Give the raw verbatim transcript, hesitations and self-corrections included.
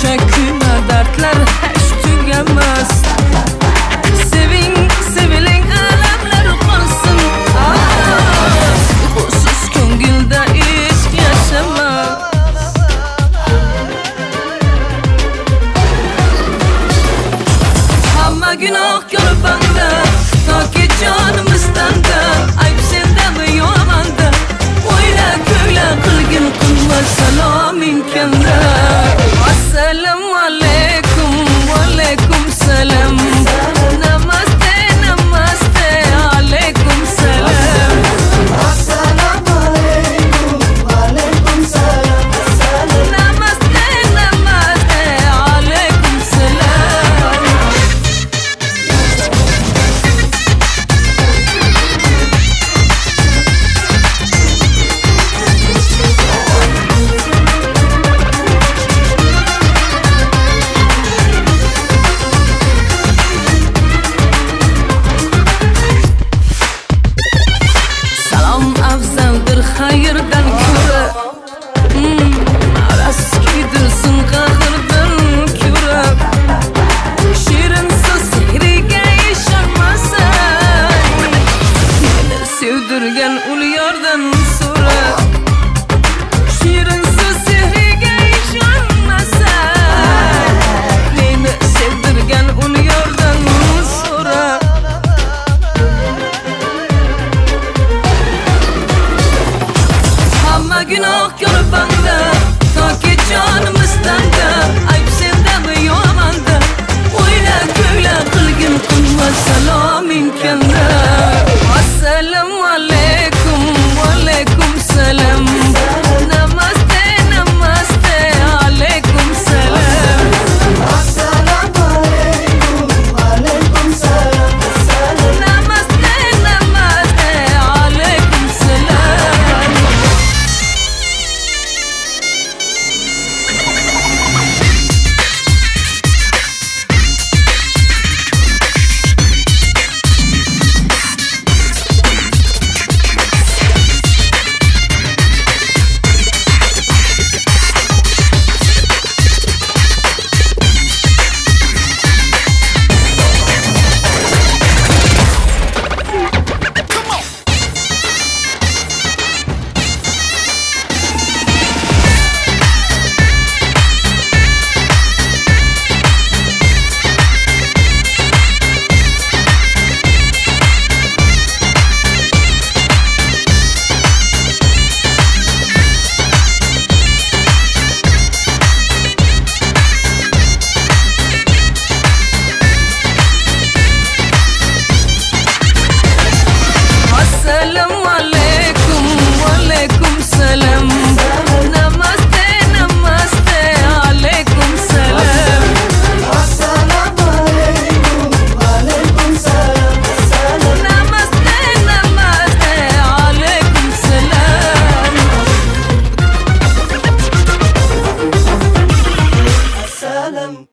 Shuncha kuyma dardlar hech tugamas. Seving, seviling, alamlar qolsin. Busiz ko'ngilda ish yashama. Hamma gunoh ko'rpanda, toki jonimizdan da. Ayb sendami yo manda? O'yla, ko'yla, qilgin qilma saloming kanda. Assalomu alaykum, va alaykum salam. Namaste, namaste, alaykum salam. Assalomu alaykum, va alaykum salam. Namaste, namaste, alaykum salam. Salom afzaldir xayrdan ko'ra. Hmm, araskidirsin qahrdan ko'ra. Shirin so'z sehriga ishonmasang, meni sevdirgan ul yordan so'ra. Shirin so'z sehriga ishonmasang, meni sevdirgan ul yordan so'ra. Hamma gunoh ko'rpanda, toki jonimizdan da. Ayb sendami yo manda? O'yla, ko'yla, qilgin qilma saloming kanda. Assalomu alaykum, va alaykum salam. Namaste, namaste, alaykum salam. Assalomu alaykum, va alaykum salam. Namaste, namaste, alaykum salam. Assalomu alaykum, va alaykum salam. Namaste, namaste, alaykum salam. Assalomu alaykum, va alaykum salam. Namaste, namaste, alaykum salam. Salam.